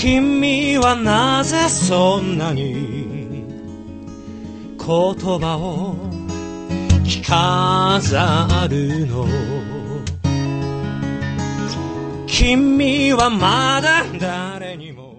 君はなぜそんなに言葉を着飾るの？君はまだ誰にも